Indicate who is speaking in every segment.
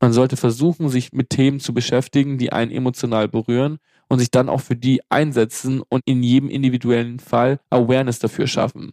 Speaker 1: Man sollte versuchen, sich mit Themen zu beschäftigen, die einen emotional berühren und sich dann auch für die einsetzen und in jedem individuellen Fall Awareness dafür schaffen.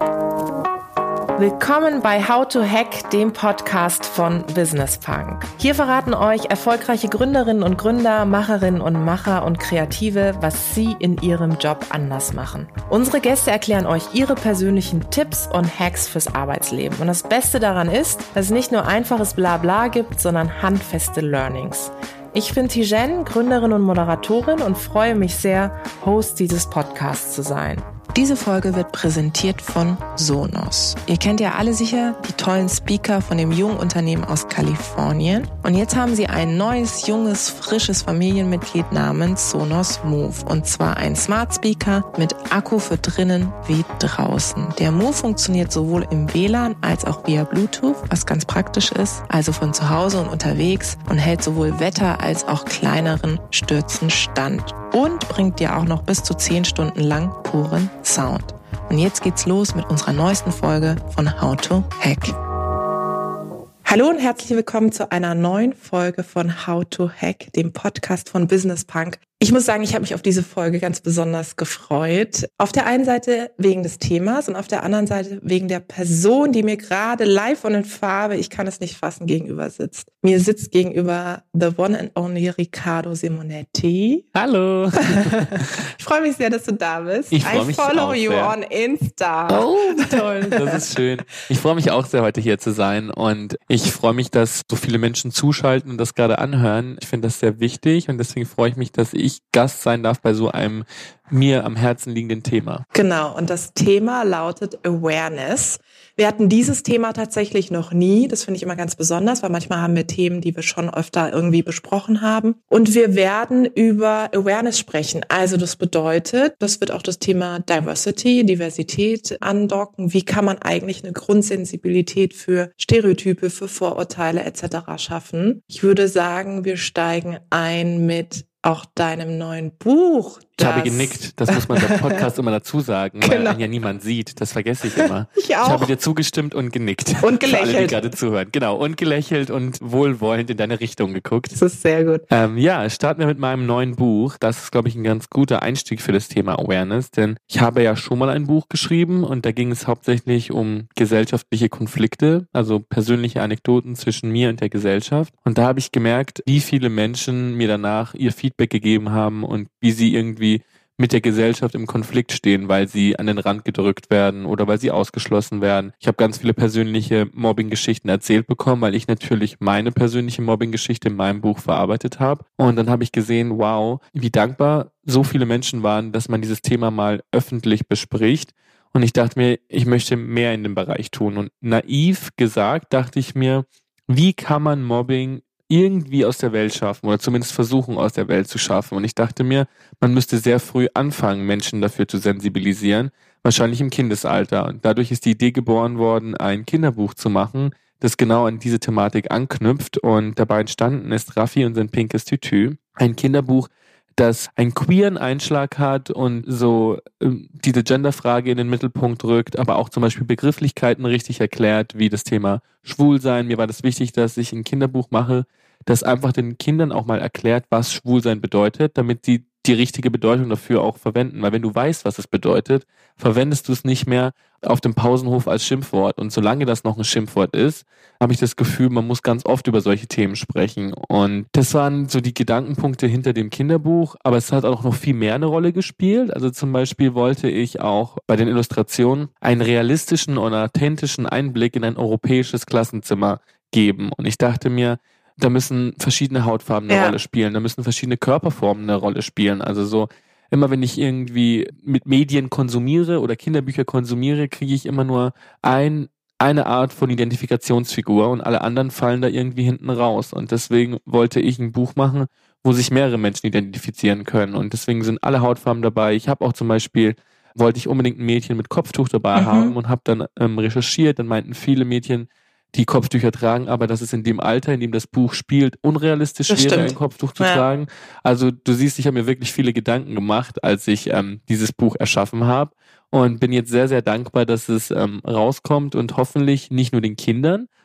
Speaker 2: Willkommen bei How to Hack, dem Podcast von Business Punk. Hier verraten euch erfolgreiche Gründerinnen und Gründer, Macherinnen und Macher und Kreative, was sie in ihrem Job anders machen. Unsere Gäste erklären euch ihre persönlichen Tipps und Hacks fürs Arbeitsleben. Und das Beste daran ist, dass es nicht nur einfaches Blabla gibt, sondern handfeste Learnings. Ich bin Tijen, Gründerin und Moderatorin und freue mich sehr, Host dieses Podcasts zu sein. Diese Folge wird präsentiert von Sonos. Ihr kennt ja alle sicher die tollen Speaker von dem jungen Unternehmen aus Kalifornien. Und jetzt haben sie ein neues, junges, frisches Familienmitglied namens Sonos Move. Und zwar ein Smart Speaker mit Akku für drinnen wie draußen. Der Move funktioniert sowohl im WLAN als auch via Bluetooth, was ganz praktisch ist, also von zu Hause und unterwegs, und hält sowohl Wetter als auch kleineren Stürzen stand. Und bringt dir auch noch bis zu 10 Stunden lang puren Sound. Und jetzt geht's los mit unserer neuesten Folge von How to Hack. Hallo und herzlich willkommen zu einer neuen Folge von How to Hack, dem Podcast von Business Punk. Ich muss sagen, ich habe mich auf diese Folge ganz besonders gefreut. Auf der einen Seite wegen des Themas und auf der anderen Seite wegen der Person, die mir gerade live und in Farbe, ich kann es nicht fassen, gegenüber sitzt. Mir sitzt gegenüber the one and only Riccardo Simonetti.
Speaker 1: Hallo.
Speaker 2: Ich freue mich sehr, dass du da bist.
Speaker 1: Ich freue mich auch sehr.
Speaker 2: I follow you on Insta.
Speaker 1: Oh, toll. Das ist schön. Ich freue mich auch sehr, heute hier zu sein, und ich freue mich, dass so viele Menschen zuschalten und das gerade anhören. Ich finde das sehr wichtig, und deswegen freue ich mich, dass ich Gast sein darf bei so einem mir am Herzen liegenden Thema.
Speaker 2: Genau, und das Thema lautet Awareness. Wir hatten dieses Thema tatsächlich noch nie. Das finde ich immer ganz besonders, weil manchmal haben wir Themen, die wir schon öfter irgendwie besprochen haben. Und wir werden über Awareness sprechen. Also das bedeutet, das wird auch das Thema Diversität andocken. Wie kann man eigentlich eine Grundsensibilität für Stereotype, für Vorurteile etc. schaffen? Ich würde sagen, wir steigen ein mit auch deinem neuen Buch.
Speaker 1: Ich habe genickt, das muss man beim Podcast immer dazu sagen, weil einen ja niemand sieht. Das vergesse ich immer.
Speaker 2: Ich auch.
Speaker 1: Ich habe dir zugestimmt und genickt.
Speaker 2: Und gelächelt.
Speaker 1: Für alle, die gerade zuhören. Genau, und gelächelt und wohlwollend in deine Richtung geguckt.
Speaker 2: Das ist sehr gut.
Speaker 1: Starten wir mit meinem neuen Buch. Das ist, glaube ich, ein ganz guter Einstieg für das Thema Awareness, denn ich habe ja schon mal ein Buch geschrieben, und da ging es hauptsächlich um gesellschaftliche Konflikte, also persönliche Anekdoten zwischen mir und der Gesellschaft. Und da habe ich gemerkt, wie viele Menschen mir danach ihr Feedback gegeben haben und wie sie irgendwie mit der Gesellschaft im Konflikt stehen, weil sie an den Rand gedrückt werden oder weil sie ausgeschlossen werden. Ich habe ganz viele persönliche Mobbing-Geschichten erzählt bekommen, weil ich natürlich meine persönliche Mobbing-Geschichte in meinem Buch verarbeitet habe. Und dann habe ich gesehen, wow, wie dankbar so viele Menschen waren, dass man dieses Thema mal öffentlich bespricht. Und ich dachte mir, ich möchte mehr in dem Bereich tun. Und naiv gesagt dachte ich mir, wie kann man Mobbing irgendwie aus der Welt schaffen oder zumindest versuchen, aus der Welt zu schaffen. Und ich dachte mir, man müsste sehr früh anfangen, Menschen dafür zu sensibilisieren, wahrscheinlich im Kindesalter. Und dadurch ist die Idee geboren worden, ein Kinderbuch zu machen, das genau an diese Thematik anknüpft. Und dabei entstanden ist Raffi und sein pinkes Tütü. Ein Kinderbuch, das einen queeren Einschlag hat und so diese Genderfrage in den Mittelpunkt rückt, aber auch zum Beispiel Begrifflichkeiten richtig erklärt, wie das Thema Schwulsein. Mir war das wichtig, dass ich ein Kinderbuch mache, das einfach den Kindern auch mal erklärt, was Schwulsein bedeutet, damit sie die richtige Bedeutung dafür auch verwenden. Weil wenn du weißt, was es bedeutet, verwendest du es nicht mehr auf dem Pausenhof als Schimpfwort. Und solange das noch ein Schimpfwort ist, habe ich das Gefühl, man muss ganz oft über solche Themen sprechen. Und das waren so die Gedankenpunkte hinter dem Kinderbuch. Aber es hat auch noch viel mehr eine Rolle gespielt. Also zum Beispiel wollte ich auch bei den Illustrationen einen realistischen und authentischen Einblick in ein europäisches Klassenzimmer geben. Und ich dachte mir, da müssen verschiedene Hautfarben eine Rolle spielen, da müssen verschiedene Körperformen eine Rolle spielen. Also so, immer wenn ich irgendwie mit Medien konsumiere oder Kinderbücher konsumiere, kriege ich immer nur eine Art von Identifikationsfigur, und alle anderen fallen da irgendwie hinten raus. Und deswegen wollte ich ein Buch machen, wo sich mehrere Menschen identifizieren können. Und deswegen sind alle Hautfarben dabei. Ich habe auch zum Beispiel, wollte ich unbedingt ein Mädchen mit Kopftuch dabei haben und habe dann recherchiert. Dann meinten viele Mädchen, die Kopftücher tragen, aber dass es in dem Alter, in dem das Buch spielt, unrealistisch wäre, ein Kopftuch zu tragen. Also du siehst, ich habe mir wirklich viele Gedanken gemacht, als ich dieses Buch erschaffen habe, und bin jetzt sehr, sehr dankbar, dass es rauskommt und hoffentlich nicht nur den Kindern,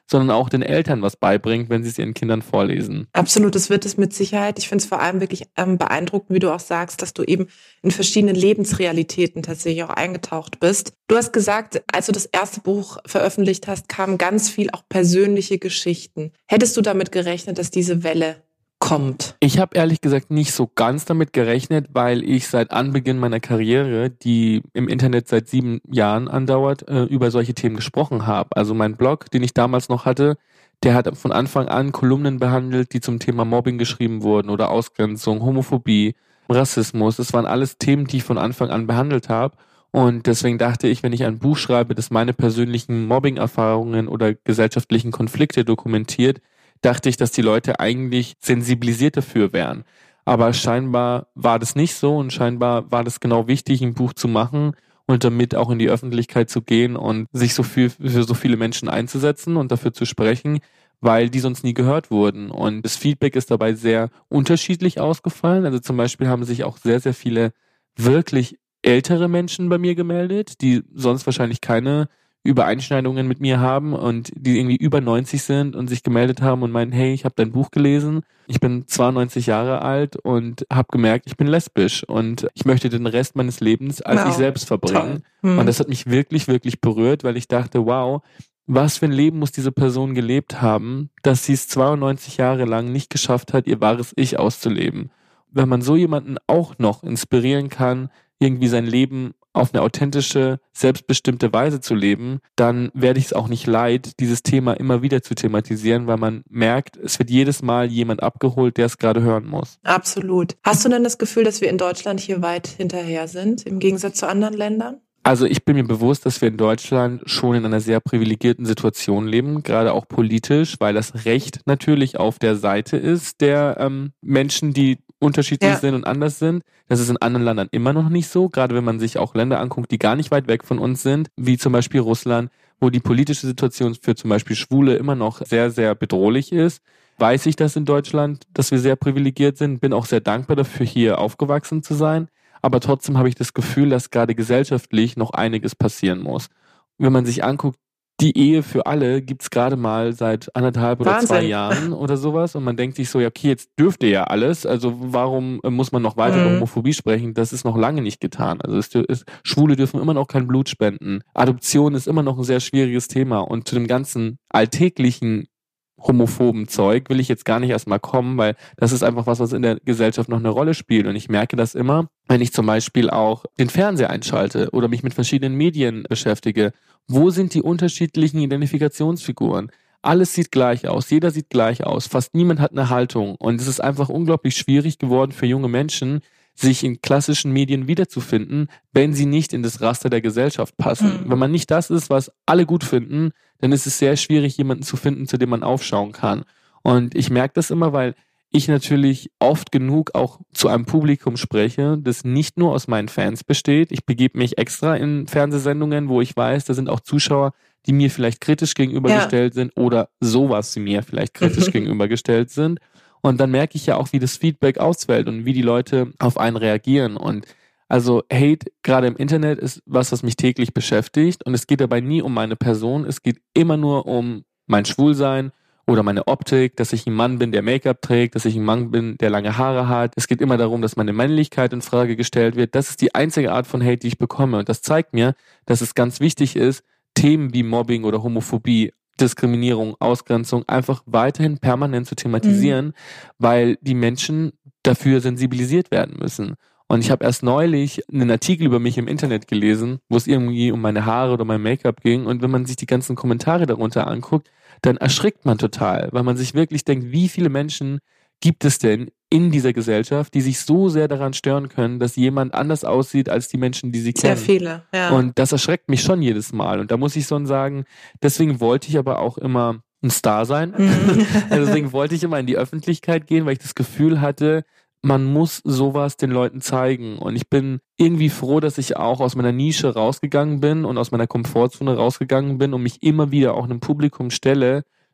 Speaker 1: sondern auch den Eltern was beibringt, wenn sie es ihren Kindern vorlesen.
Speaker 2: Absolut, das wird es mit Sicherheit. Ich finde es vor allem wirklich beeindruckend, wie du auch sagst, dass du eben in verschiedenen Lebensrealitäten tatsächlich auch eingetaucht bist. Du hast gesagt, als du das erste Buch veröffentlicht hast, kamen ganz viel auch persönliche Geschichten. Hättest du damit gerechnet, dass diese Welle kommt?
Speaker 1: Ich habe ehrlich gesagt nicht so ganz damit gerechnet, weil ich seit Anbeginn meiner Karriere, die im Internet seit 7 Jahren andauert, über solche Themen gesprochen habe. Also mein Blog, den ich damals noch hatte, der hat von Anfang an Kolumnen behandelt, die zum Thema Mobbing geschrieben wurden oder Ausgrenzung, Homophobie, Rassismus. Das waren alles Themen, die ich von Anfang an behandelt habe. Und deswegen dachte ich, wenn ich ein Buch schreibe, das meine persönlichen Mobbing-Erfahrungen oder gesellschaftlichen Konflikte dokumentiert, dachte ich, dass die Leute eigentlich sensibilisiert dafür wären. Aber scheinbar war das nicht so und scheinbar war das genau wichtig, ein Buch zu machen und damit auch in die Öffentlichkeit zu gehen und sich für so viele Menschen einzusetzen und dafür zu sprechen, weil die sonst nie gehört wurden. Und das Feedback ist dabei sehr unterschiedlich ausgefallen. Also zum Beispiel haben sich auch sehr, sehr viele wirklich ältere Menschen bei mir gemeldet, die sonst wahrscheinlich keine Übereinschneidungen mit mir haben und die irgendwie über 90 sind und sich gemeldet haben und meinen, hey, ich habe dein Buch gelesen, ich bin 92 Jahre alt und habe gemerkt, ich bin lesbisch und ich möchte den Rest meines Lebens als ich selbst verbringen. Und das hat mich wirklich, wirklich berührt, weil ich dachte, wow, was für ein Leben muss diese Person gelebt haben, dass sie es 92 Jahre lang nicht geschafft hat, ihr wahres Ich auszuleben. Wenn man so jemanden auch noch inspirieren kann, irgendwie sein Leben auf eine authentische, selbstbestimmte Weise zu leben, dann werde ich es auch nicht leid, dieses Thema immer wieder zu thematisieren, weil man merkt, es wird jedes Mal jemand abgeholt, der es gerade hören muss.
Speaker 2: Absolut. Hast du denn das Gefühl, dass wir in Deutschland hier weit hinterher sind, im Gegensatz zu anderen Ländern?
Speaker 1: Also ich bin mir bewusst, dass wir in Deutschland schon in einer sehr privilegierten Situation leben, gerade auch politisch, weil das Recht natürlich auf der Seite ist der Menschen, die unterschiedlich sind und anders sind. Das ist in anderen Ländern immer noch nicht so, gerade wenn man sich auch Länder anguckt, die gar nicht weit weg von uns sind, wie zum Beispiel Russland, wo die politische Situation für zum Beispiel Schwule immer noch sehr, sehr bedrohlich ist. Weiß ich das in Deutschland, dass wir sehr privilegiert sind, bin auch sehr dankbar dafür, hier aufgewachsen zu sein. Aber trotzdem habe ich das Gefühl, dass gerade gesellschaftlich noch einiges passieren muss. Wenn man sich anguckt, die Ehe für alle gibt's gerade mal seit 1,5 oder 2 Jahren oder sowas. Und man denkt sich so, ja okay, jetzt dürfte ja alles. Also warum muss man noch weiter über Homophobie sprechen? Das ist noch lange nicht getan. Also Schwule dürfen immer noch kein Blut spenden. Adoption ist immer noch ein sehr schwieriges Thema. Und zu dem ganzen alltäglichen homophoben Zeug will ich jetzt gar nicht erstmal kommen, weil das ist einfach was in der Gesellschaft noch eine Rolle spielt. Und ich merke das immer, wenn ich zum Beispiel auch den Fernseher einschalte oder mich mit verschiedenen Medien beschäftige. Wo sind die unterschiedlichen Identifikationsfiguren? Alles sieht gleich aus, jeder sieht gleich aus, fast niemand hat eine Haltung. Und es ist einfach unglaublich schwierig geworden für junge Menschen, sich in klassischen Medien wiederzufinden, wenn sie nicht in das Raster der Gesellschaft passen. Wenn man nicht das ist, was alle gut finden, dann ist es sehr schwierig, jemanden zu finden, zu dem man aufschauen kann. Und ich merke das immer, weil ich natürlich oft genug auch zu einem Publikum spreche, das nicht nur aus meinen Fans besteht. Ich begebe mich extra in Fernsehsendungen, wo ich weiß, da sind auch Zuschauer, die mir vielleicht kritisch gegenübergestellt sind oder sowas, die mir vielleicht kritisch gegenübergestellt sind. Und dann merke ich ja auch, wie das Feedback ausfällt und wie die Leute auf einen reagieren. Und also Hate, gerade im Internet, ist was mich täglich beschäftigt. Und es geht dabei nie um meine Person. Es geht immer nur um mein Schwulsein oder meine Optik, dass ich ein Mann bin, der Make-up trägt, dass ich ein Mann bin, der lange Haare hat. Es geht immer darum, dass meine Männlichkeit in Frage gestellt wird. Das ist die einzige Art von Hate, die ich bekomme. Und das zeigt mir, dass es ganz wichtig ist, Themen wie Mobbing oder Homophobie, Diskriminierung, Ausgrenzung einfach weiterhin permanent zu thematisieren, weil die Menschen dafür sensibilisiert werden müssen. Und ich habe erst neulich einen Artikel über mich im Internet gelesen, wo es irgendwie um meine Haare oder mein Make-up ging. Und wenn man sich die ganzen Kommentare darunter anguckt, dann erschrickt man total, weil man sich wirklich denkt, wie viele Menschen gibt es denn in dieser Gesellschaft, die sich so sehr daran stören können, dass jemand anders aussieht als die Menschen, die sie kennen.
Speaker 2: Sehr viele, ja.
Speaker 1: Und das erschreckt mich schon jedes Mal. Und da muss ich schon sagen, deswegen wollte ich aber auch immer ein Star sein. Also deswegen wollte ich immer in die Öffentlichkeit gehen, weil ich das Gefühl hatte, man muss sowas den Leuten zeigen. Und ich bin irgendwie froh, dass ich auch aus meiner Nische rausgegangen bin und aus meiner Komfortzone rausgegangen bin und mich immer wieder auch einem Publikum stelle,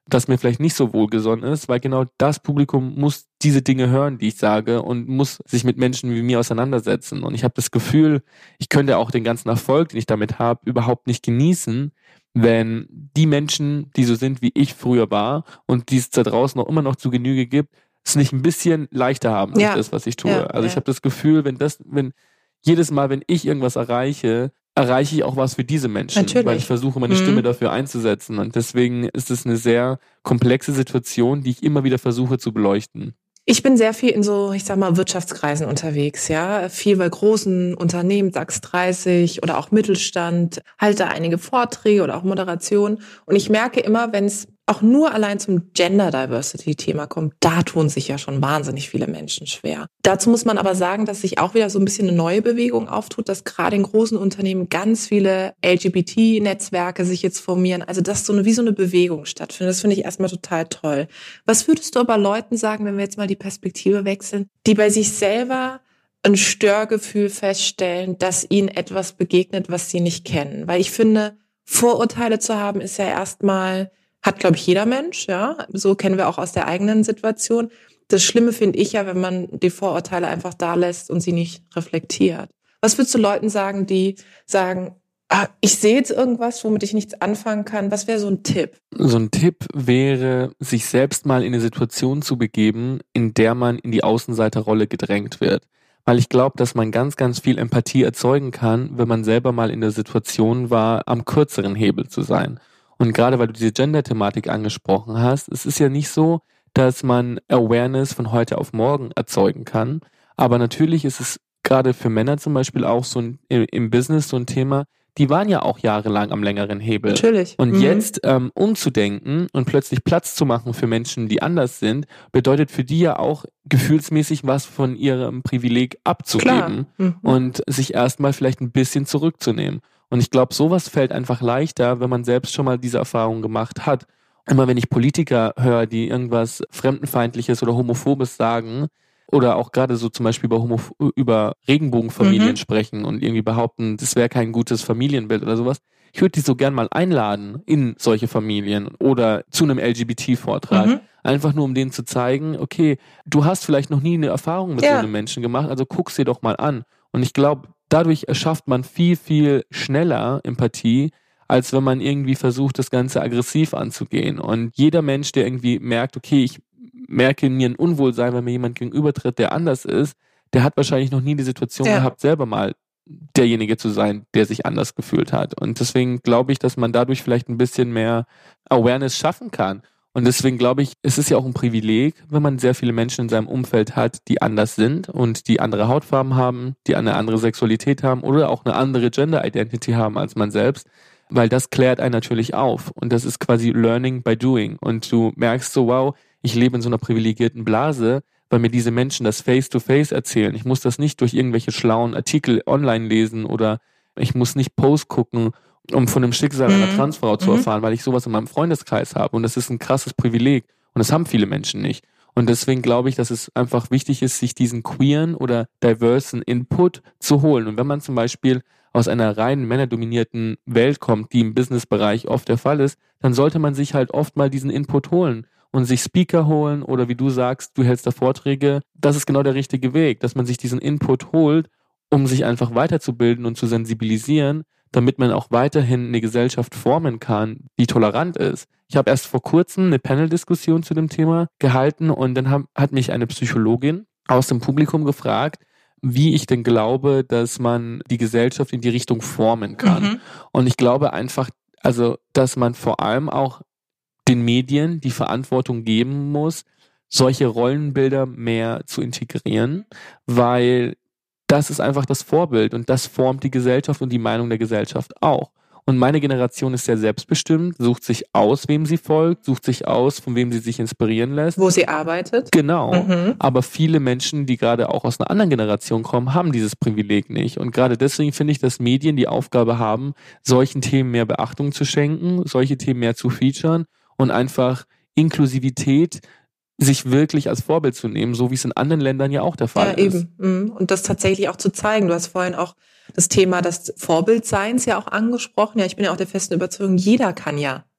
Speaker 1: das mir vielleicht nicht so wohlgesonnen ist, weil genau das Publikum muss diese Dinge hören, die ich sage, und muss sich mit Menschen wie mir auseinandersetzen. Und ich habe das Gefühl, ich könnte auch den ganzen Erfolg, den ich damit habe, überhaupt nicht genießen, wenn die Menschen, die so sind, wie ich früher war und die es da draußen auch immer noch zu Genüge gibt, es nicht ein bisschen leichter haben als das, was ich tue. Also ich habe das Gefühl, wenn jedes Mal, wenn ich irgendwas erreiche ich auch was für diese Menschen, weil ich versuche, meine Stimme dafür einzusetzen. Und deswegen ist es eine sehr komplexe Situation, die ich immer wieder versuche zu beleuchten.
Speaker 2: Ich bin sehr viel in so, ich sag mal, Wirtschaftskreisen unterwegs, ja. Viel bei großen Unternehmen, DAX 30 oder auch Mittelstand, halte einige Vorträge oder auch Moderation. Und ich merke immer, wenn es auch nur allein zum Gender Diversity Thema kommt, da tun sich ja schon wahnsinnig viele Menschen schwer. Dazu muss man aber sagen, dass sich auch wieder so ein bisschen eine neue Bewegung auftut, dass gerade in großen Unternehmen ganz viele LGBT-Netzwerke sich jetzt formieren. Also dass wie so eine Bewegung stattfindet. Das finde ich erstmal total toll. Was würdest du aber Leuten sagen, wenn wir jetzt mal die Perspektive wechseln, die bei sich selber ein Störgefühl feststellen, dass ihnen etwas begegnet, was sie nicht kennen? Weil ich finde, Vorurteile zu haben ist ja erstmal, hat, glaube ich, jeder Mensch, ja. So kennen wir auch aus der eigenen Situation. Das Schlimme finde ich ja, wenn man die Vorurteile einfach da lässt und sie nicht reflektiert. Was würdest du Leuten sagen, die sagen, ich sehe jetzt irgendwas, womit ich nichts anfangen kann? Was wäre so ein Tipp?
Speaker 1: So ein Tipp wäre, sich selbst mal in eine Situation zu begeben, in der man in die Außenseiterrolle gedrängt wird. Weil ich glaube, dass man ganz, ganz viel Empathie erzeugen kann, wenn man selber mal in der Situation war, am kürzeren Hebel zu sein. Und gerade weil du diese Gender-Thematik angesprochen hast, es ist ja nicht so, dass man Awareness von heute auf morgen erzeugen kann. Aber natürlich ist es gerade für Männer zum Beispiel auch so im Business so ein Thema, die waren ja auch jahrelang am längeren Hebel.
Speaker 2: Natürlich.
Speaker 1: Und jetzt umzudenken und plötzlich Platz zu machen für Menschen, die anders sind, bedeutet für die ja auch gefühlsmäßig was von ihrem Privileg abzugeben und sich erstmal vielleicht ein bisschen zurückzunehmen. Und ich glaube, sowas fällt einfach leichter, wenn man selbst schon mal diese Erfahrung gemacht hat. Immer wenn ich Politiker höre, die irgendwas Fremdenfeindliches oder Homophobes sagen, oder auch gerade so zum Beispiel über Regenbogenfamilien sprechen und irgendwie behaupten, das wäre kein gutes Familienbild oder sowas. Ich würde die so gern mal einladen in solche Familien oder zu einem LGBT-Vortrag. Einfach nur, um denen zu zeigen, okay, du hast vielleicht noch nie eine Erfahrung mit so einem Menschen gemacht, also guck's dir doch mal an. Und ich glaube, dadurch erschafft man viel, viel schneller Empathie, als wenn man irgendwie versucht, das Ganze aggressiv anzugehen. Und jeder Mensch, der irgendwie merkt, okay, ich merke in mir ein Unwohlsein, wenn mir jemand gegenübertritt, der anders ist, der hat wahrscheinlich noch nie die Situation gehabt, selber mal derjenige zu sein, der sich anders gefühlt hat. Und deswegen glaube ich, dass man dadurch vielleicht ein bisschen mehr Awareness schaffen kann. Und deswegen glaube ich, es ist ja auch ein Privileg, wenn man sehr viele Menschen in seinem Umfeld hat, die anders sind und die andere Hautfarben haben, die eine andere Sexualität haben oder auch eine andere Gender Identity haben als man selbst, weil das klärt einen natürlich auf. Und das ist quasi Learning by Doing. Und du merkst so, wow, ich lebe in so einer privilegierten Blase, weil mir diese Menschen das Face-to-Face erzählen. Ich muss das nicht durch irgendwelche schlauen Artikel online lesen oder ich muss nicht Post gucken, um von dem Schicksal einer Transfrau zu erfahren, weil ich sowas in meinem Freundeskreis habe. Und das ist ein krasses Privileg. Und das haben viele Menschen nicht. Und deswegen glaube ich, dass es einfach wichtig ist, sich diesen queeren oder diversen Input zu holen. Und wenn man zum Beispiel aus einer rein männerdominierten Welt kommt, die im Businessbereich oft der Fall ist, dann sollte man sich halt oft mal diesen Input holen und sich Speaker holen oder wie du sagst, du hältst da Vorträge. Das ist genau der richtige Weg, dass man sich diesen Input holt, um sich einfach weiterzubilden und zu sensibilisieren, damit man auch weiterhin eine Gesellschaft formen kann, die tolerant ist. Ich habe erst vor kurzem eine Panel-Diskussion zu dem Thema gehalten und dann hat mich eine Psychologin aus dem Publikum gefragt, wie ich denn glaube, dass man die Gesellschaft in die Richtung formen kann. Und ich glaube einfach, also, dass man vor allem auch den Medien die Verantwortung geben muss, solche Rollenbilder mehr zu integrieren, weil das ist einfach das Vorbild und das formt die Gesellschaft und die Meinung der Gesellschaft auch. Und meine Generation ist sehr selbstbestimmt, sucht sich aus, wem sie folgt, sucht sich aus, von wem sie sich inspirieren lässt.
Speaker 2: Wo sie arbeitet.
Speaker 1: Genau. Aber viele Menschen, die gerade auch aus einer anderen Generation kommen, haben dieses Privileg nicht. Und gerade deswegen finde ich, dass Medien die Aufgabe haben, solchen Themen mehr Beachtung zu schenken, solche Themen mehr zu featuren und einfach Inklusivität sich wirklich als Vorbild zu nehmen, so wie es in anderen Ländern ja auch der Fall ist.
Speaker 2: Ja, eben. Und das tatsächlich auch zu zeigen. Du hast vorhin auch das Thema des Vorbildseins ja auch angesprochen. Ja, ich bin ja auch der festen Überzeugung, jeder kann ja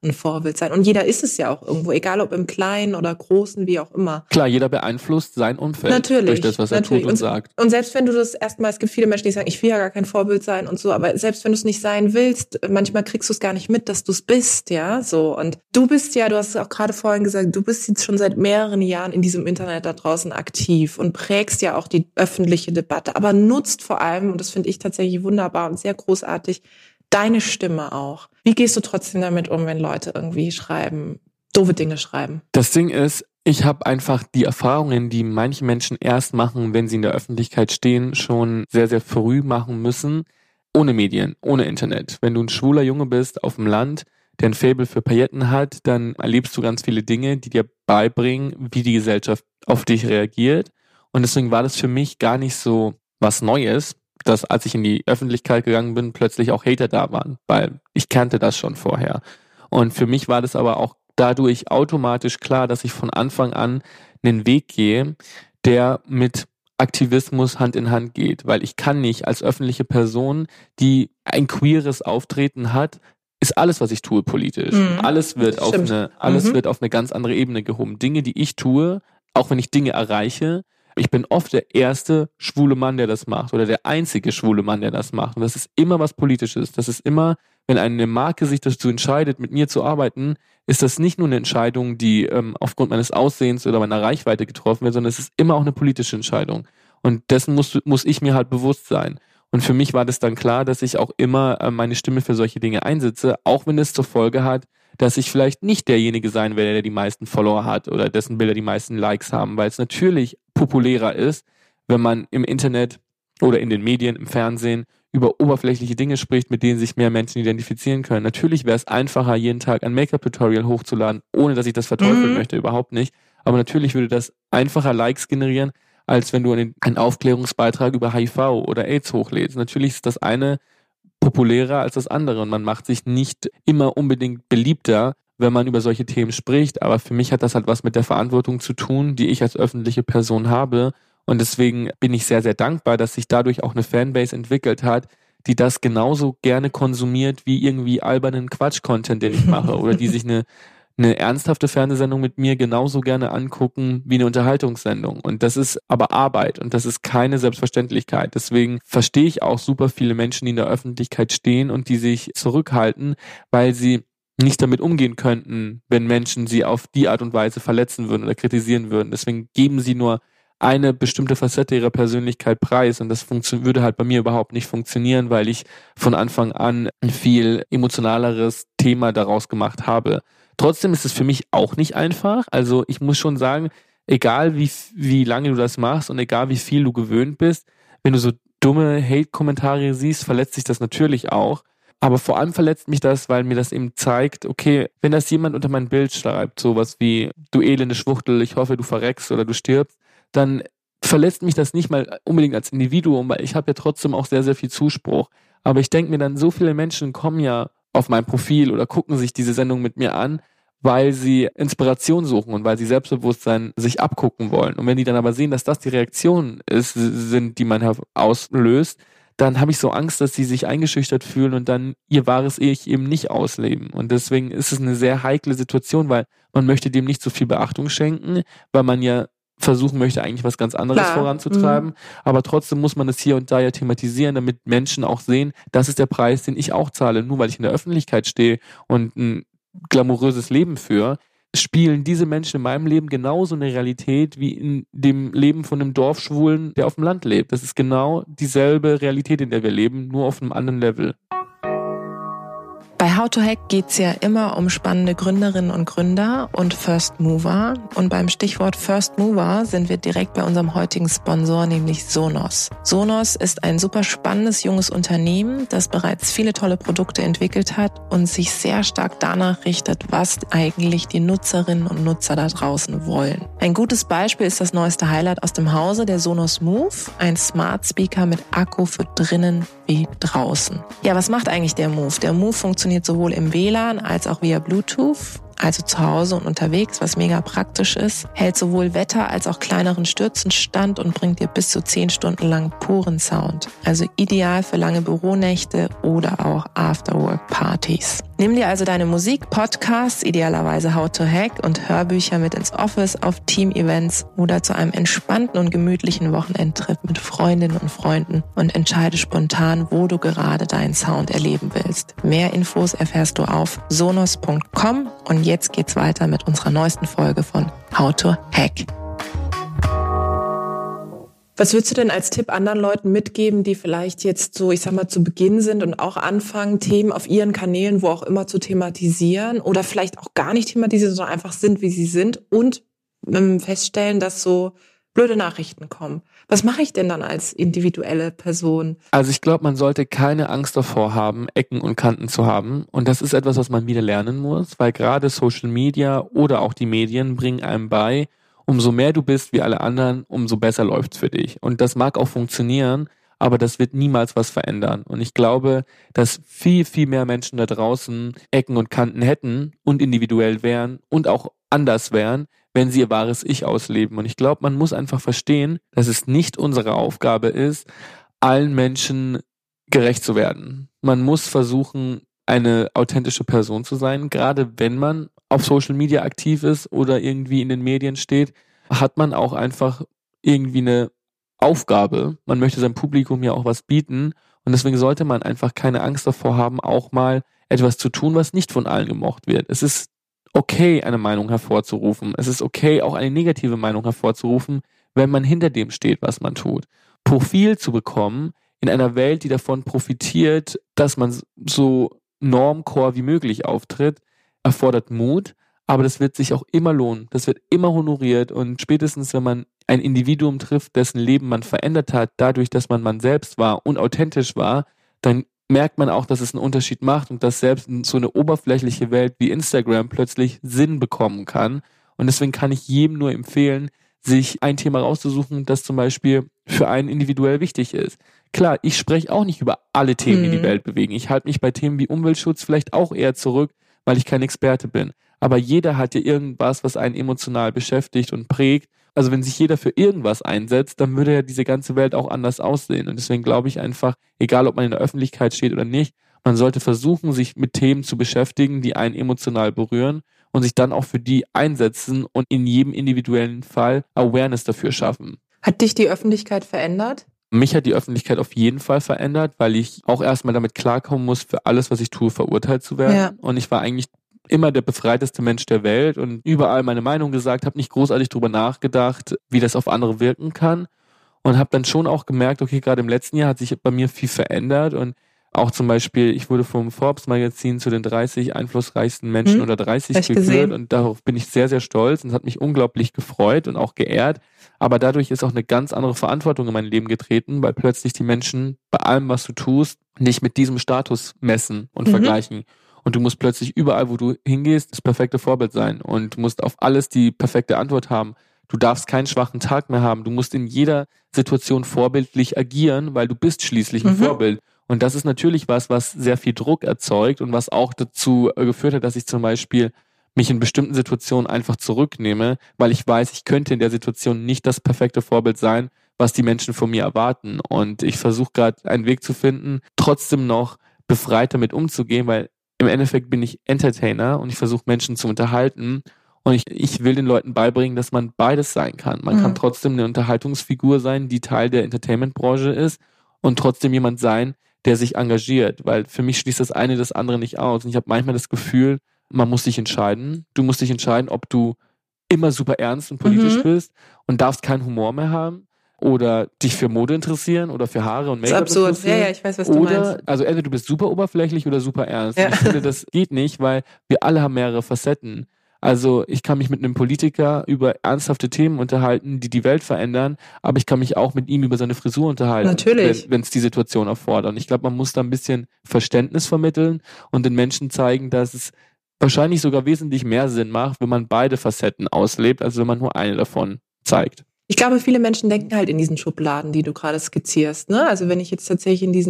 Speaker 2: ein Vorbild sein. Und jeder ist es ja auch irgendwo, egal ob im Kleinen oder Großen, wie auch immer.
Speaker 1: Klar, jeder beeinflusst sein Umfeld durch das, was er tut und sagt.
Speaker 2: Und selbst wenn du das erstmal, es gibt viele Menschen, die sagen, ich will ja gar kein Vorbild sein und so, aber selbst wenn du es nicht sein willst, manchmal kriegst du es gar nicht mit, dass du es bist, ja, so. Und du bist ja, du hast es auch gerade vorhin gesagt, du bist jetzt schon seit mehreren Jahren in diesem Internet da draußen aktiv und prägst ja auch die öffentliche Debatte, aber nutzt vor allem, und das finde ich tatsächlich wunderbar und sehr großartig, deine Stimme auch. Wie gehst du trotzdem damit um, wenn Leute irgendwie schreiben, doofe Dinge schreiben?
Speaker 1: Das Ding ist, ich habe einfach die Erfahrungen, die manche Menschen erst machen, wenn sie in der Öffentlichkeit stehen, schon sehr, sehr früh machen müssen, ohne Medien, ohne Internet. Wenn du ein schwuler Junge bist auf dem Land, der ein Faible für Pailletten hat, dann erlebst du ganz viele Dinge, die dir beibringen, wie die Gesellschaft auf dich reagiert. Und deswegen war das für mich gar nicht so was Neues, dass als ich in die Öffentlichkeit gegangen bin, plötzlich auch Hater da waren, weil ich kannte das schon vorher. Und für mich war das aber auch dadurch automatisch klar, dass ich von Anfang an einen Weg gehe, der mit Aktivismus Hand in Hand geht, weil ich kann nicht als öffentliche Person, die ein queeres Auftreten hat, ist alles, was ich tue, politisch. Alles wird auf eine ganz andere Ebene gehoben. Dinge, die ich tue, auch wenn ich Dinge erreiche, ich bin oft der erste schwule Mann, der das macht oder der einzige schwule Mann, der das macht. Und das ist immer was Politisches. Das ist immer, wenn eine Marke sich dazu entscheidet, mit mir zu arbeiten, ist das nicht nur eine Entscheidung, die aufgrund meines Aussehens oder meiner Reichweite getroffen wird, sondern es ist immer auch eine politische Entscheidung. Und dessen muss ich mir halt bewusst sein. Und für mich war das dann klar, dass ich auch immer meine Stimme für solche Dinge einsetze, auch wenn es zur Folge hat, dass ich vielleicht nicht derjenige sein werde, der die meisten Follower hat oder dessen Bilder die meisten Likes haben, weil es natürlich populärer ist, wenn man im Internet oder in den Medien, im Fernsehen über oberflächliche Dinge spricht, mit denen sich mehr Menschen identifizieren können. Natürlich wäre es einfacher, jeden Tag ein Make-up-Tutorial hochzuladen, ohne dass ich das verteufeln möchte, überhaupt nicht. Aber natürlich würde das einfacher Likes generieren, als wenn du einen Aufklärungsbeitrag über HIV oder AIDS hochlädst. Natürlich ist das eine populärer als das andere und man macht sich nicht immer unbedingt beliebter, wenn man über solche Themen spricht, aber für mich hat das halt was mit der Verantwortung zu tun, die ich als öffentliche Person habe und deswegen bin ich sehr, sehr dankbar, dass sich dadurch auch eine Fanbase entwickelt hat, die das genauso gerne konsumiert wie irgendwie albernen Quatsch-Content, den ich mache oder die sich eine ernsthafte Fernsehsendung mit mir genauso gerne angucken wie eine Unterhaltungssendung. Und das ist aber Arbeit und das ist keine Selbstverständlichkeit. Deswegen verstehe ich auch super viele Menschen, die in der Öffentlichkeit stehen und die sich zurückhalten, weil sie nicht damit umgehen könnten, wenn Menschen sie auf die Art und Weise verletzen würden oder kritisieren würden. Deswegen geben sie nur eine bestimmte Facette ihrer Persönlichkeit preis und das würde halt bei mir überhaupt nicht funktionieren, weil ich von Anfang an ein viel emotionaleres Thema daraus gemacht habe. Trotzdem ist es für mich auch nicht einfach. Also ich muss schon sagen, egal wie lange du das machst und egal wie viel du gewöhnt bist, wenn du so dumme Hate-Kommentare siehst, verletzt sich das natürlich auch. Aber vor allem verletzt mich das, weil mir das eben zeigt, okay, wenn das jemand unter mein Bild schreibt, sowas wie, du elende Schwuchtel, ich hoffe, du verreckst oder du stirbst, dann verletzt mich das nicht mal unbedingt als Individuum, weil ich habe ja trotzdem auch sehr, sehr viel Zuspruch. Aber ich denke mir dann, so viele Menschen kommen ja auf mein Profil oder gucken sich diese Sendung mit mir an, weil sie Inspiration suchen und weil sie Selbstbewusstsein sich abgucken wollen. Und wenn die dann aber sehen, dass das die Reaktionen sind, die man auslöst, dann habe ich so Angst, dass sie sich eingeschüchtert fühlen und dann ihr wahres Ich eben nicht ausleben. Und deswegen ist es eine sehr heikle Situation, weil man möchte dem nicht so viel Beachtung schenken, weil man ja versuchen möchte, eigentlich was ganz anderes voranzutreiben. Aber trotzdem muss man das hier und da ja thematisieren, damit Menschen auch sehen, das ist der Preis, den ich auch zahle. Nur weil ich in der Öffentlichkeit stehe und ein glamouröses Leben führe, spielen diese Menschen in meinem Leben genauso eine Realität wie in dem Leben von einem Dorfschwulen, der auf dem Land lebt. Das ist genau dieselbe Realität, in der wir leben, nur auf einem anderen Level.
Speaker 2: Bei How to Hack geht's ja immer um spannende Gründerinnen und Gründer und First Mover. Und beim Stichwort First Mover sind wir direkt bei unserem heutigen Sponsor, nämlich Sonos. Sonos ist ein super spannendes junges Unternehmen, das bereits viele tolle Produkte entwickelt hat und sich sehr stark danach richtet, was eigentlich die Nutzerinnen und Nutzer da draußen wollen. Ein gutes Beispiel ist das neueste Highlight aus dem Hause, der Sonos Move, ein Smart Speaker mit Akku für drinnen wie draußen. Ja, was macht eigentlich der Move? Der Move funktioniert sowohl im WLAN als auch via Bluetooth, also zu Hause und unterwegs, was mega praktisch ist, hält sowohl Wetter als auch kleineren Stürzen stand und bringt dir bis zu 10 Stunden lang puren Sound. Also ideal für lange Büronächte oder auch Afterwork-Partys. Nimm dir also deine Musik, Podcasts, idealerweise How to Hack und Hörbücher mit ins Office, auf Team-Events oder zu einem entspannten und gemütlichen Wochenendtrip mit Freundinnen und Freunden und entscheide spontan, wo du gerade deinen Sound erleben willst. Mehr Infos erfährst du auf sonos.com und jetzt geht's weiter mit unserer neuesten Folge von How to Hack. Was würdest du denn als Tipp anderen Leuten mitgeben, die vielleicht jetzt so, ich sag mal, zu Beginn sind und auch anfangen, Themen auf ihren Kanälen, wo auch immer, zu thematisieren oder vielleicht auch gar nicht thematisieren, sondern einfach sind, wie sie sind und feststellen, dass so blöde Nachrichten kommen? Was mache ich denn dann als individuelle Person?
Speaker 1: Also ich glaube, man sollte keine Angst davor haben, Ecken und Kanten zu haben. Und das ist etwas, was man wieder lernen muss, weil gerade Social Media oder auch die Medien bringen einem bei, umso mehr du bist wie alle anderen, umso besser läuft's für dich. Und das mag auch funktionieren, aber das wird niemals was verändern. Und ich glaube, dass viel, viel mehr Menschen da draußen Ecken und Kanten hätten und individuell wären und auch anders wären, wenn sie ihr wahres Ich ausleben. Und ich glaube, man muss einfach verstehen, dass es nicht unsere Aufgabe ist, allen Menschen gerecht zu werden. Man muss versuchen, eine authentische Person zu sein, gerade wenn man auf Social Media aktiv ist oder irgendwie in den Medien steht, hat man auch einfach irgendwie eine Aufgabe. Man möchte seinem Publikum ja auch was bieten und deswegen sollte man einfach keine Angst davor haben, auch mal etwas zu tun, was nicht von allen gemocht wird. Es ist okay, eine Meinung hervorzurufen. Es ist okay, auch eine negative Meinung hervorzurufen, wenn man hinter dem steht, was man tut. Profil zu bekommen in einer Welt, die davon profitiert, dass man so normcore wie möglich auftritt, erfordert Mut, aber das wird sich auch immer lohnen. Das wird immer honoriert und spätestens, wenn man ein Individuum trifft, dessen Leben man verändert hat, dadurch, dass man selbst war und authentisch war, dann merkt man auch, dass es einen Unterschied macht und dass selbst so eine oberflächliche Welt wie Instagram plötzlich Sinn bekommen kann. Und deswegen kann ich jedem nur empfehlen, sich ein Thema rauszusuchen, das zum Beispiel für einen individuell wichtig ist. Klar, ich spreche auch nicht über alle Themen, die die Welt bewegen. Ich halte mich bei Themen wie Umweltschutz vielleicht auch eher zurück, weil ich kein Experte bin. Aber jeder hat ja irgendwas, was einen emotional beschäftigt und prägt. Also wenn sich jeder für irgendwas einsetzt, dann würde ja diese ganze Welt auch anders aussehen. Und deswegen glaube ich einfach, egal ob man in der Öffentlichkeit steht oder nicht, man sollte versuchen, sich mit Themen zu beschäftigen, die einen emotional berühren und sich dann auch für die einsetzen und in jedem individuellen Fall Awareness dafür schaffen.
Speaker 2: Hat dich die Öffentlichkeit verändert?
Speaker 1: Mich hat die Öffentlichkeit auf jeden Fall verändert, weil ich auch erstmal damit klarkommen muss, für alles, was ich tue, verurteilt zu werden. Ja. Und ich war eigentlich immer der befreiteste Mensch der Welt und überall meine Meinung gesagt, habe nicht großartig drüber nachgedacht, wie das auf andere wirken kann und habe dann schon auch gemerkt, okay, gerade im letzten Jahr hat sich bei mir viel verändert und auch zum Beispiel, ich wurde vom Forbes-Magazin zu den 30 einflussreichsten Menschen oder 30 gekürt und darauf bin ich sehr, sehr stolz und es hat mich unglaublich gefreut und auch geehrt. Aber dadurch ist auch eine ganz andere Verantwortung in mein Leben getreten, weil plötzlich die Menschen bei allem, was du tust, nicht mit diesem Status messen und vergleichen. Und du musst plötzlich überall, wo du hingehst, das perfekte Vorbild sein und musst auf alles die perfekte Antwort haben. Du darfst keinen schwachen Tag mehr haben. Du musst in jeder Situation vorbildlich agieren, weil du bist schließlich ein Vorbild. Und das ist natürlich was sehr viel Druck erzeugt und was auch dazu geführt hat, dass ich zum Beispiel mich in bestimmten Situationen einfach zurücknehme, weil ich weiß, ich könnte in der Situation nicht das perfekte Vorbild sein, was die Menschen von mir erwarten. Und ich versuche gerade einen Weg zu finden, trotzdem noch befreit damit umzugehen, weil im Endeffekt bin ich Entertainer und ich versuche Menschen zu unterhalten. Und ich will den Leuten beibringen, dass man beides sein kann. Man kann trotzdem eine Unterhaltungsfigur sein, die Teil der Entertainment-Branche ist und trotzdem jemand sein, der sich engagiert, weil für mich schließt das eine das andere nicht aus. Und ich habe manchmal das Gefühl, man muss sich entscheiden. Du musst dich entscheiden, ob du immer super ernst und politisch bist und darfst keinen Humor mehr haben oder dich für Mode interessieren oder für Haare und Make-up
Speaker 2: interessieren. Das ist absurd. Ja, ich weiß, was du meinst.
Speaker 1: Also entweder du bist super oberflächlich oder super ernst. Ja. Und ich finde, das geht nicht, weil wir alle haben mehrere Facetten. Also ich kann mich mit einem Politiker über ernsthafte Themen unterhalten, die die Welt verändern, aber ich kann mich auch mit ihm über seine Frisur unterhalten,
Speaker 2: natürlich,
Speaker 1: wenn es die Situation erfordert. Und ich glaube, man muss da ein bisschen Verständnis vermitteln und den Menschen zeigen, dass es wahrscheinlich sogar wesentlich mehr Sinn macht, wenn man beide Facetten auslebt, als wenn man nur eine davon zeigt.
Speaker 2: Ich glaube, viele Menschen denken halt in diesen Schubladen, die du gerade skizzierst. Ne? Also wenn ich jetzt tatsächlich in diesen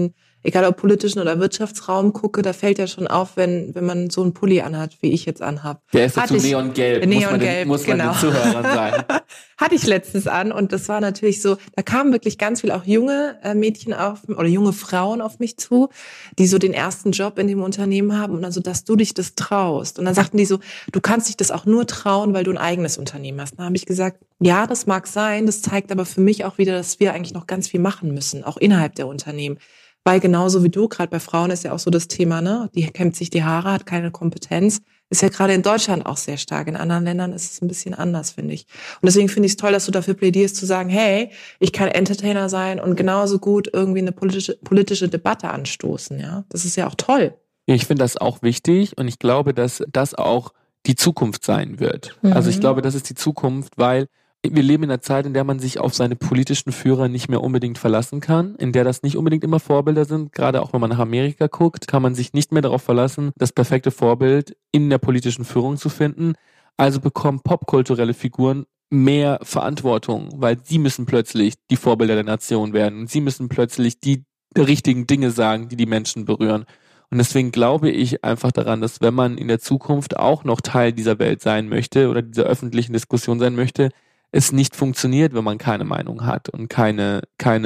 Speaker 2: egal ob politischen oder Wirtschaftsraum gucke, da fällt ja schon auf, wenn man so einen Pulli anhat, wie ich jetzt anhab.
Speaker 1: Der ist dazu neongelb, muss man den Zuhörern sagen.
Speaker 2: Hatte ich letztens an und das war natürlich so, da kamen wirklich ganz viel auch junge Mädchen oder junge Frauen auf mich zu, die so den ersten Job in dem Unternehmen haben und dann so, dass du dich das traust. Und dann sagten die so, du kannst dich das auch nur trauen, weil du ein eigenes Unternehmen hast. Dann habe ich gesagt, ja, das mag sein, das zeigt aber für mich auch wieder, dass wir eigentlich noch ganz viel machen müssen, auch innerhalb der Unternehmen. Weil genauso wie du, gerade bei Frauen ist ja auch so das Thema, ne, die kämmt sich die Haare, hat keine Kompetenz, ist ja gerade in Deutschland auch sehr stark. In anderen Ländern ist es ein bisschen anders, finde ich. Und deswegen finde ich es toll, dass du dafür plädierst, zu sagen, hey, ich kann Entertainer sein und genauso gut irgendwie eine politische Debatte anstoßen, ja. Das ist ja auch toll.
Speaker 1: Ich finde das auch wichtig und ich glaube, dass das auch die Zukunft sein wird. Also ich glaube, das ist die Zukunft, weil wir leben in einer Zeit, in der man sich auf seine politischen Führer nicht mehr unbedingt verlassen kann, in der das nicht unbedingt immer Vorbilder sind. Gerade auch wenn man nach Amerika guckt, kann man sich nicht mehr darauf verlassen, das perfekte Vorbild in der politischen Führung zu finden. Also bekommen popkulturelle Figuren mehr Verantwortung, weil sie müssen plötzlich die Vorbilder der Nation werden und sie müssen plötzlich die richtigen Dinge sagen, die die Menschen berühren. Und deswegen glaube ich einfach daran, dass wenn man in der Zukunft auch noch Teil dieser Welt sein möchte oder dieser öffentlichen Diskussion sein möchte, es nicht funktioniert, wenn man keine Meinung hat und keine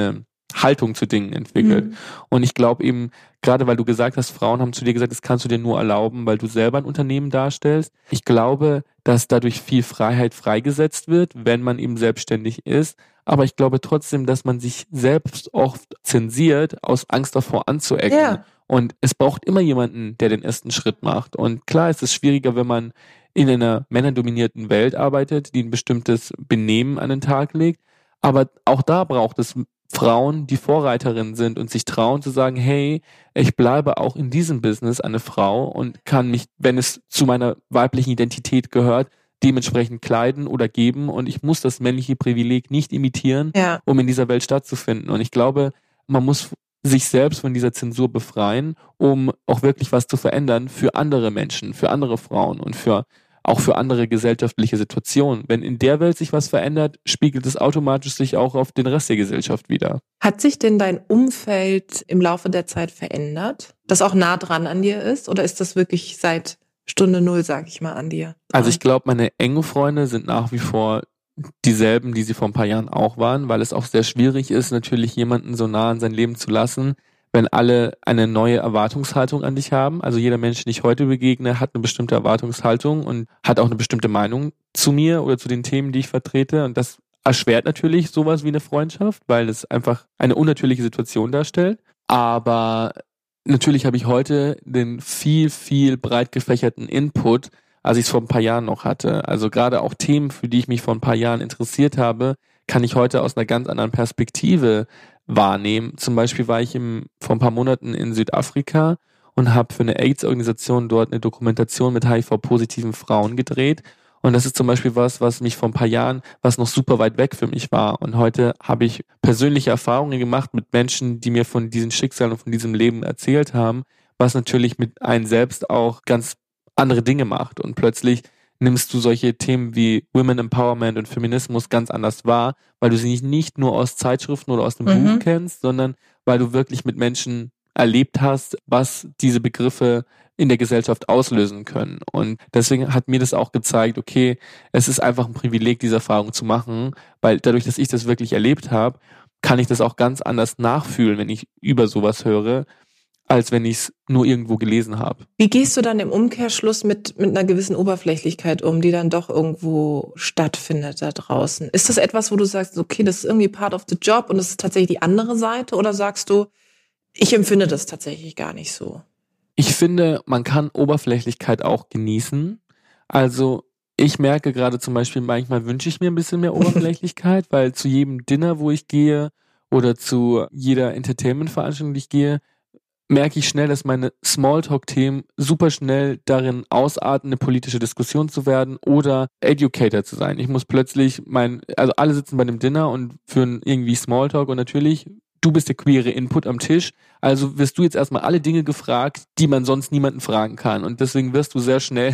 Speaker 1: Haltung zu Dingen entwickelt. Und ich glaube eben, gerade weil du gesagt hast, Frauen haben zu dir gesagt, das kannst du dir nur erlauben, weil du selber ein Unternehmen darstellst. Ich glaube, dass dadurch viel Freiheit freigesetzt wird, wenn man eben selbstständig ist. Aber ich glaube trotzdem, dass man sich selbst oft zensiert, aus Angst davor anzuecken. Ja. Und es braucht immer jemanden, der den ersten Schritt macht. Und klar ist es schwieriger, wenn man in einer männerdominierten Welt arbeitet, die ein bestimmtes Benehmen an den Tag legt. Aber auch da braucht es Frauen, die Vorreiterinnen sind und sich trauen zu sagen, hey, ich bleibe auch in diesem Business eine Frau und kann mich, wenn es zu meiner weiblichen Identität gehört, dementsprechend kleiden oder geben und ich muss das männliche Privileg nicht imitieren, um in dieser Welt stattzufinden. Und ich glaube, man muss sich selbst von dieser Zensur befreien, um auch wirklich was zu verändern für andere Menschen, für andere Frauen und auch für andere gesellschaftliche Situationen. Wenn in der Welt sich was verändert, spiegelt es automatisch sich auch auf den Rest der Gesellschaft wieder.
Speaker 2: Hat sich denn dein Umfeld im Laufe der Zeit verändert, das auch nah dran an dir ist? Oder ist das wirklich seit Stunde Null, sag ich mal, an dir?
Speaker 1: Also ich glaube, meine engen Freunde sind nach wie vor dieselben, die sie vor ein paar Jahren auch waren, weil es auch sehr schwierig ist, natürlich jemanden so nah an sein Leben zu lassen, wenn alle eine neue Erwartungshaltung an dich haben. Also jeder Mensch, den ich heute begegne, hat eine bestimmte Erwartungshaltung und hat auch eine bestimmte Meinung zu mir oder zu den Themen, die ich vertrete. Und das erschwert natürlich sowas wie eine Freundschaft, weil es einfach eine unnatürliche Situation darstellt. Aber natürlich habe ich heute den viel, viel breit gefächerten Input, als ich es vor ein paar Jahren noch hatte. Also gerade auch Themen, für die ich mich vor ein paar Jahren interessiert habe, kann ich heute aus einer ganz anderen Perspektive wahrnehmen. Zum Beispiel war ich vor ein paar Monaten in Südafrika und habe für eine AIDS-Organisation dort eine Dokumentation mit HIV-positiven Frauen gedreht. Und das ist zum Beispiel was mich vor ein paar Jahren, was noch super weit weg für mich war. Und heute habe ich persönliche Erfahrungen gemacht mit Menschen, die mir von diesen Schicksalen und von diesem Leben erzählt haben, was natürlich mit einem selbst auch ganz andere Dinge macht. Und plötzlich nimmst du solche Themen wie Women Empowerment und Feminismus ganz anders wahr, weil du sie nicht nur aus Zeitschriften oder aus dem Buch kennst, sondern weil du wirklich mit Menschen erlebt hast, was diese Begriffe in der Gesellschaft auslösen können. Und deswegen hat mir das auch gezeigt, okay, es ist einfach ein Privileg, diese Erfahrung zu machen, weil dadurch, dass ich das wirklich erlebt habe, kann ich das auch ganz anders nachfühlen, wenn ich über sowas höre, als wenn ich es nur irgendwo gelesen habe.
Speaker 2: Wie gehst du dann im Umkehrschluss mit einer gewissen Oberflächlichkeit um, die dann doch irgendwo stattfindet da draußen? Ist das etwas, wo du sagst, okay, das ist irgendwie part of the job und das ist tatsächlich die andere Seite? Oder sagst du, ich empfinde das tatsächlich gar nicht so?
Speaker 1: Ich finde, man kann Oberflächlichkeit auch genießen. Also ich merke gerade zum Beispiel, manchmal wünsche ich mir ein bisschen mehr Oberflächlichkeit, weil zu jedem Dinner, wo ich gehe oder zu jeder Entertainment-Veranstaltung, die ich gehe, merke ich schnell, dass meine Smalltalk-Themen super schnell darin ausarten, eine politische Diskussion zu werden oder Educator zu sein. Ich muss plötzlich also alle sitzen bei einem Dinner und führen irgendwie Smalltalk und natürlich, du bist der queere Input am Tisch, also wirst du jetzt erstmal alle Dinge gefragt, die man sonst niemanden fragen kann und deswegen wirst du sehr schnell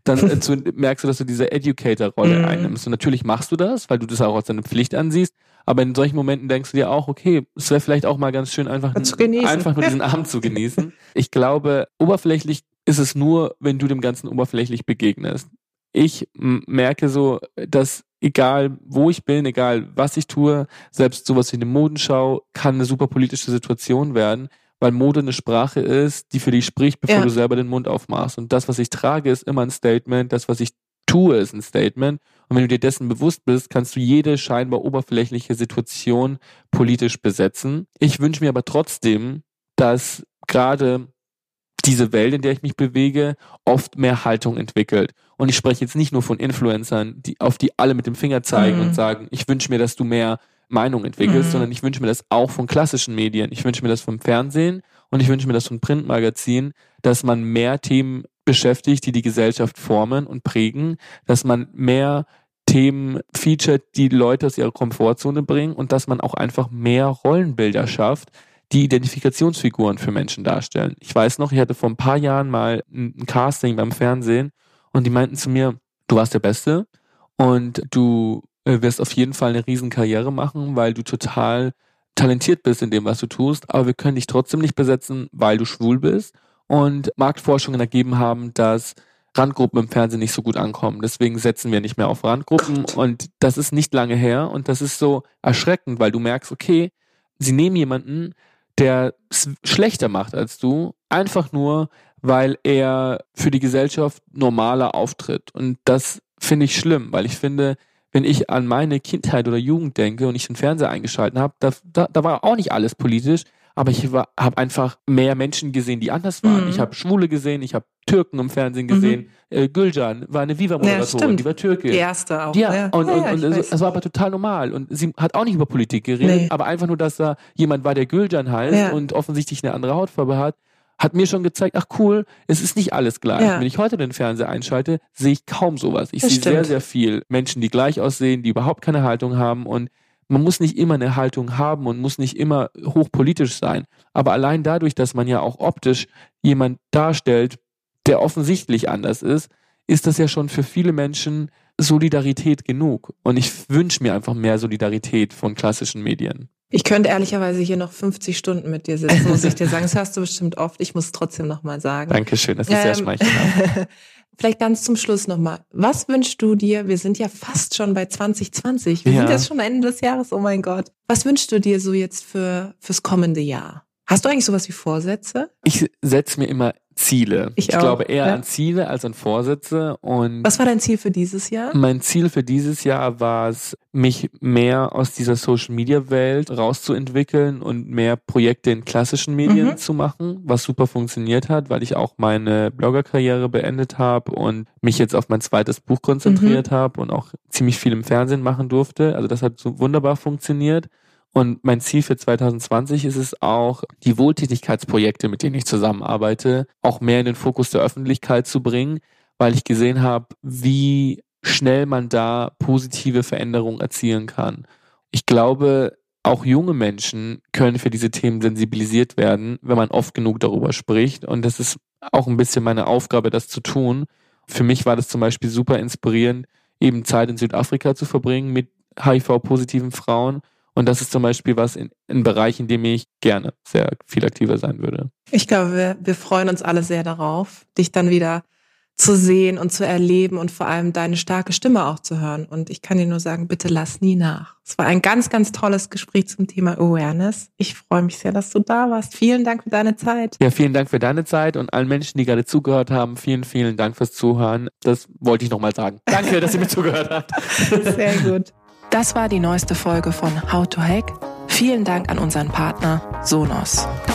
Speaker 1: dann merkst du, dass du diese Educator-Rolle einnimmst. Und natürlich machst du das, weil du das auch als deine Pflicht ansiehst. Aber in solchen Momenten denkst du dir auch, okay, es wäre vielleicht auch mal ganz schön, einfach nur diesen Abend zu genießen. Ich glaube, oberflächlich ist es nur, wenn du dem Ganzen oberflächlich begegnest. Ich merke so, dass egal wo ich bin, egal was ich tue, selbst sowas wie eine Modenschau kann eine super politische Situation werden, weil Mode eine Sprache ist, die für dich spricht, bevor du selber den Mund aufmachst. Und das, was ich trage, ist immer ein Statement. Das, was ich tue, ist ein Statement. Und wenn du dir dessen bewusst bist, kannst du jede scheinbar oberflächliche Situation politisch besetzen. Ich wünsche mir aber trotzdem, dass gerade diese Welt, in der ich mich bewege, oft mehr Haltung entwickelt. Und ich spreche jetzt nicht nur von Influencern, auf die alle mit dem Finger zeigen und sagen, ich wünsche mir, dass du mehr Meinung entwickelst, sondern ich wünsche mir das auch von klassischen Medien. Ich wünsche mir das vom Fernsehen und ich wünsche mir das von Printmagazinen, dass man mehr Themen beschäftigt, die die Gesellschaft formen und prägen, dass man mehr Themen featuret, die Leute aus ihrer Komfortzone bringen und dass man auch einfach mehr Rollenbilder schafft, die Identifikationsfiguren für Menschen darstellen. Ich weiß noch, ich hatte vor ein paar Jahren mal ein Casting beim Fernsehen und die meinten zu mir, du warst der Beste und du wirst auf jeden Fall eine riesen Karriere machen, weil du total talentiert bist in dem, was du tust, aber wir können dich trotzdem nicht besetzen, weil du schwul bist. Und Marktforschungen ergeben haben, dass Randgruppen im Fernsehen nicht so gut ankommen. Deswegen setzen wir nicht mehr auf Randgruppen. Und das ist nicht lange her und das ist so erschreckend, weil du merkst, okay, sie nehmen jemanden, der es schlechter macht als du, einfach nur, weil er für die Gesellschaft normaler auftritt. Und das finde ich schlimm, weil ich finde, wenn ich an meine Kindheit oder Jugend denke und ich den Fernseher eingeschalten habe, da war auch nicht alles politisch, aber ich habe einfach mehr Menschen gesehen, die anders waren. Ich habe Schwule gesehen, ich habe Türken im Fernsehen gesehen. Gülcan war eine Viva-Moderatorin, die war Türke.
Speaker 2: Die erste auch.
Speaker 1: Ja, und es war aber total normal. Und sie hat auch nicht über Politik geredet, aber einfach nur, dass da jemand war, der Gülcan heißt und offensichtlich eine andere Hautfarbe hat mir schon gezeigt, ach cool, es ist nicht alles gleich. Ja. Wenn ich heute den Fernseher einschalte, sehe ich kaum sowas. Ich sehe sehr, sehr viel Menschen, die gleich aussehen, die überhaupt keine Haltung haben und man muss nicht immer eine Haltung haben und muss nicht immer hochpolitisch sein. Aber allein dadurch, dass man ja auch optisch jemand darstellt, der offensichtlich anders ist das ja schon für viele Menschen Solidarität genug. Und ich wünsche mir einfach mehr Solidarität von klassischen Medien.
Speaker 2: Ich könnte ehrlicherweise hier noch 50 Stunden mit dir sitzen, muss ich dir sagen. Das hörst du bestimmt oft. Ich muss es trotzdem nochmal sagen.
Speaker 1: Dankeschön, das ist sehr schmeichelhaft.
Speaker 2: Vielleicht ganz zum Schluss nochmal. Was wünschst du dir? Wir sind ja fast schon bei 2020. Wir sind jetzt schon Ende des Jahres, oh mein Gott. Was wünschst du dir so jetzt fürs kommende Jahr? Hast du eigentlich sowas wie Vorsätze?
Speaker 1: Ich setze mir immer Ziele. Ich glaube eher an Ziele als an Vorsätze. Und
Speaker 2: was war dein Ziel für dieses Jahr?
Speaker 1: Mein Ziel für dieses Jahr war es, mich mehr aus dieser Social-Media-Welt rauszuentwickeln und mehr Projekte in klassischen Medien zu machen, was super funktioniert hat, weil ich auch meine Blogger-Karriere beendet habe und mich jetzt auf mein zweites Buch konzentriert habe und auch ziemlich viel im Fernsehen machen durfte. Also das hat so wunderbar funktioniert. Und mein Ziel für 2020 ist es auch, die Wohltätigkeitsprojekte, mit denen ich zusammenarbeite, auch mehr in den Fokus der Öffentlichkeit zu bringen, weil ich gesehen habe, wie schnell man da positive Veränderungen erzielen kann. Ich glaube, auch junge Menschen können für diese Themen sensibilisiert werden, wenn man oft genug darüber spricht. Und das ist auch ein bisschen meine Aufgabe, das zu tun. Für mich war das zum Beispiel super inspirierend, eben Zeit in Südafrika zu verbringen mit HIV-positiven Frauen. Und das ist zum Beispiel ein Bereich, in dem ich gerne sehr viel aktiver sein würde.
Speaker 2: Ich glaube, wir freuen uns alle sehr darauf, dich dann wieder zu sehen und zu erleben und vor allem deine starke Stimme auch zu hören. Und ich kann dir nur sagen, bitte lass nie nach. Es war ein ganz, ganz tolles Gespräch zum Thema Awareness. Ich freue mich sehr, dass du da warst. Vielen Dank für deine Zeit.
Speaker 1: Ja, vielen Dank für deine Zeit und allen Menschen, die gerade zugehört haben. Vielen, vielen Dank fürs Zuhören. Das wollte ich nochmal sagen. Danke, dass ihr mir zugehört habt.
Speaker 2: Sehr gut. Das war die neueste Folge von How to Hack. Vielen Dank an unseren Partner Sonos.